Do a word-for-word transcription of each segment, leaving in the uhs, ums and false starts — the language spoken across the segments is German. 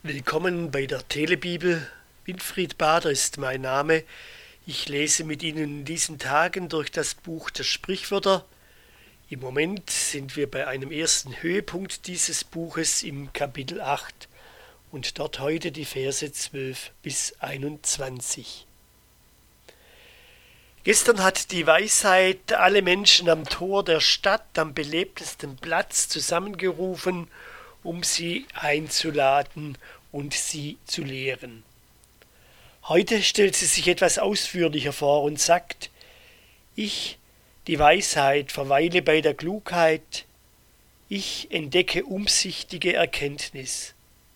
Willkommen bei der Telebibel. Winfried Bader ist mein Name. Ich lese mit Ihnen in diesen Tagen durch das Buch der Sprichwörter. Im Moment sind wir bei einem ersten Höhepunkt dieses Buches im Kapitel acht und dort heute die Verse zwölf bis einundzwanzig. Gestern hat die Weisheit alle Menschen am Tor der Stadt am belebtesten Platz zusammengerufen, um sie einzuladen und sie zu lehren. Heute stellt sie sich etwas ausführlicher vor und sagt: Ich, die Weisheit, verweile bei der Klugheit, ich entdecke umsichtige Erkenntnis.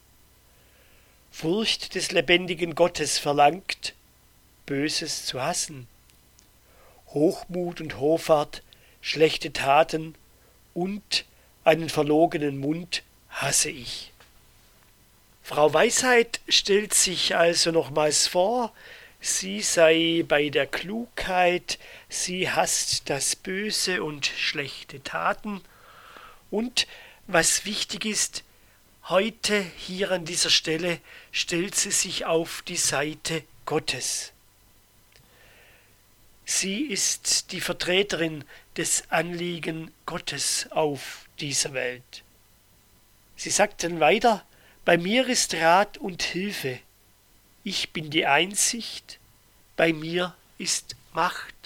Furcht des lebendigen Gottes verlangt, Böses zu hassen. Hochmut und Hoffart, schlechte Taten und einen verlogenen Mund hasse ich. Frau Weisheit stellt sich also nochmals vor, sie sei bei der Klugheit, sie hasst das Böse und schlechte Taten und, was wichtig ist, heute hier an dieser Stelle stellt sie sich auf die Seite Gottes. Sie ist die Vertreterin des Anliegen Gottes auf dieser Welt. Sie sagt dann weiter: Bei mir ist Rat und Hilfe. Ich bin die Einsicht. Bei mir ist Macht.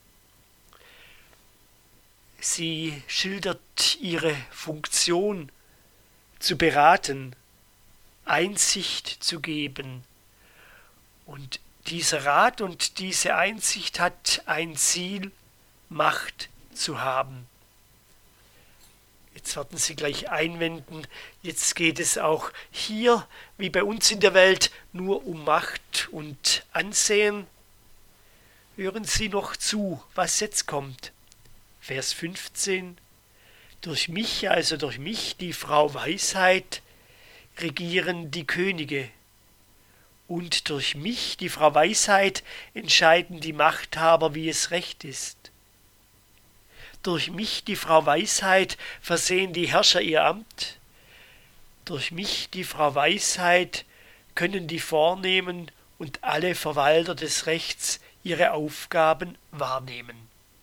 Sie schildert ihre Funktion, zu beraten, Einsicht zu geben. Und dieser Rat und diese Einsicht hat ein Ziel, Macht zu haben. Jetzt werden Sie gleich einwenden, jetzt geht es auch hier, wie bei uns in der Welt, nur um Macht und Ansehen. Hören Sie noch zu, was jetzt kommt. Vers fünfzehn. Durch mich, also durch mich, die Frau Weisheit, regieren die Könige. Und durch mich, die Frau Weisheit, entscheiden die Machthaber, wie es recht ist. Durch mich, die Frau Weisheit, versehen die Herrscher ihr Amt. Durch mich, die Frau Weisheit, können die Vornehmen und alle Verwalter des Rechts ihre Aufgaben wahrnehmen.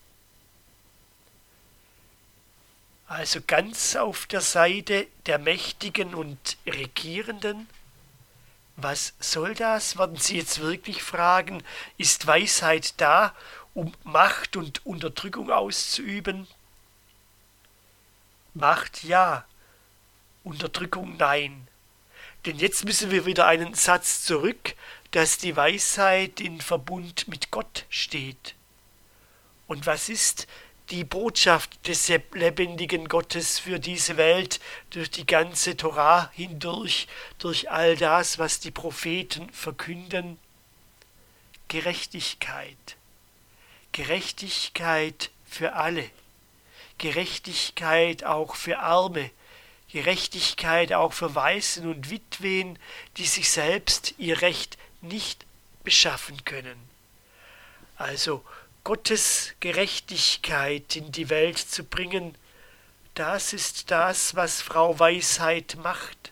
Also ganz auf der Seite der Mächtigen und Regierenden. Was soll das, werden Sie jetzt wirklich fragen? Ist Weisheit da, um Macht und Unterdrückung auszuüben? Macht ja, Unterdrückung nein. Denn jetzt müssen wir wieder einen Satz zurück, dass die Weisheit in Verbund mit Gott steht. Und was ist die Botschaft des lebendigen Gottes für diese Welt durch die ganze Torah hindurch, durch all das, was die Propheten verkünden? Gerechtigkeit. Gerechtigkeit für alle. Gerechtigkeit auch für Arme. Gerechtigkeit auch für Waisen und Witwen, die sich selbst ihr Recht nicht beschaffen können. Also Gottes Gerechtigkeit in die Welt zu bringen, das ist das, was Frau Weisheit macht.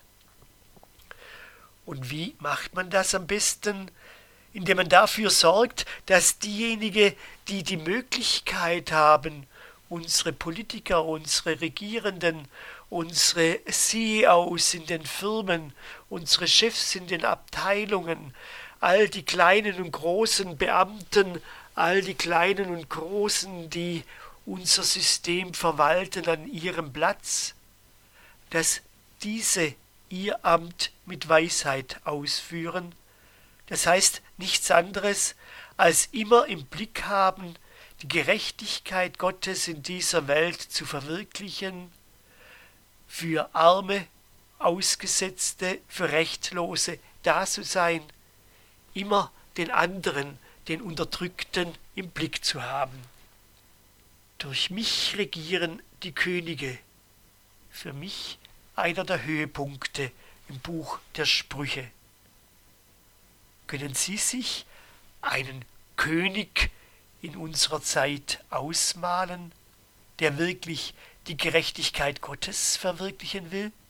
Und wie macht man das am besten? Indem man dafür sorgt, dass diejenigen, die die Möglichkeit haben, unsere Politiker, unsere Regierenden, unsere C E Os in den Firmen, unsere Chefs in den Abteilungen, all die kleinen und großen Beamten, all die kleinen und großen, die unser System verwalten an ihrem Platz, dass diese ihr Amt mit Weisheit ausführen. Das heißt nichts anderes, als immer im Blick haben, die Gerechtigkeit Gottes in dieser Welt zu verwirklichen, für Arme, Ausgesetzte, für Rechtlose da zu sein, immer den anderen, den Unterdrückten im Blick zu haben. Durch mich regieren die Könige. Für mich einer der Höhepunkte im Buch der Sprüche. Können Sie sich einen König in unserer Zeit ausmalen, der wirklich die Gerechtigkeit Gottes verwirklichen will?